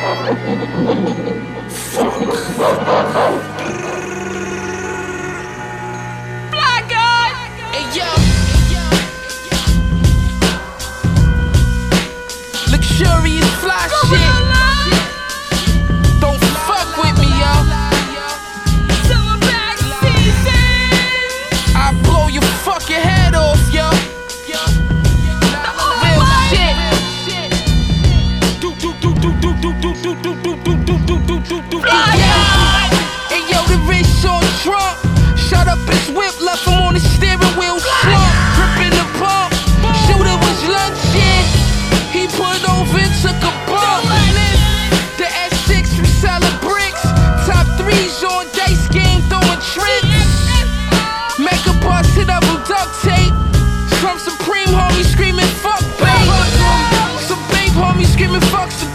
Black guy. Hey yo. Luxurious fly shit. Don't fuck with me, yo. Silverback season. I blow your fucking head off, yo. Real shit. Hey yo, the rich on Trump. Shut up his whip, left him